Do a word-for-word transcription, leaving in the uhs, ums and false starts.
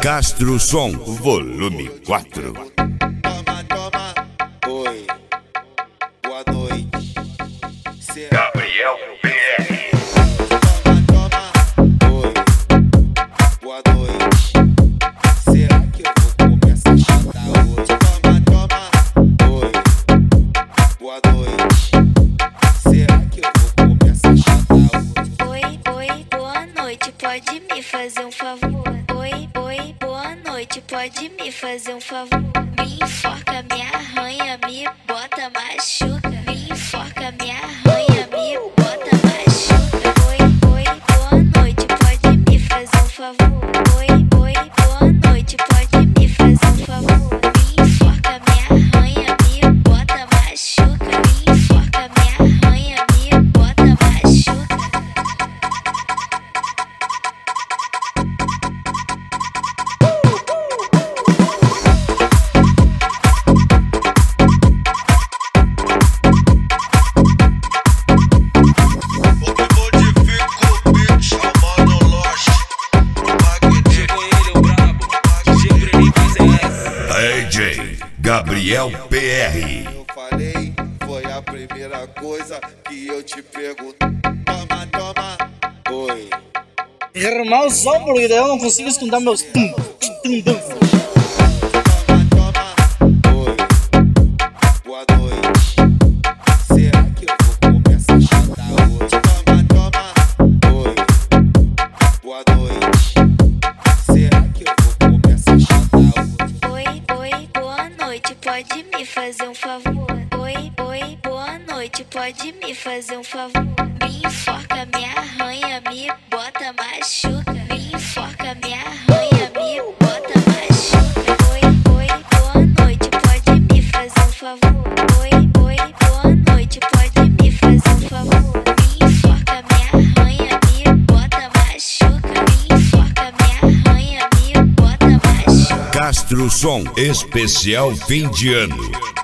Castro Som, volume quatro. Toma, toma, oi, boa noite. Cê... Gabriel P R. Toma, toma, oi, boa noite. Será que eu vou começar a chutar hoje? Toma, toma, oi, boa noite. Será que eu vou começar a chutar hoje? Oi, oi, boa noite, pode me fazer um favor? Oi, oi, boa noite, pode me fazer um favor? Me enforca, me arranha, me bota, machuca. Me enforca, me arranha, me bota, machuca. Oi, oi, boa noite, pode me fazer um favor? Oi, oi, boa noite, pode me fazer um favor? Me enforca, me arranha, me bota, machuca. Me enforca, me arranha, me bota, machuca. D J Gabriel P R. Eu falei, foi a primeira coisa que eu te pergunto. Toma, toma, oi. Irmão, o som, porque daí eu não consigo escutar meus tum, tum, tum. Toma, toma, oi, boa noite. Será que eu vou começar a chutar hoje? Toma, toma, oi, boa noite. Será que eu vou começar a chutar hoje? Oi, oi, boa noite, pode me fazer um favor? Oi, oi, boa noite, pode me fazer um favor? Me enforca, me arranha, me bota, machuca. Me enforca, me arranha, me bota, machuca. Oi, oi, boa noite, pode me fazer um favor? Oi, oi, boa noite, pode me fazer um favor? Me enforca, me arranha, me bota, machuca. Me enforca, me arranha, me bota, machuca. Castro Som, especial fim de ano.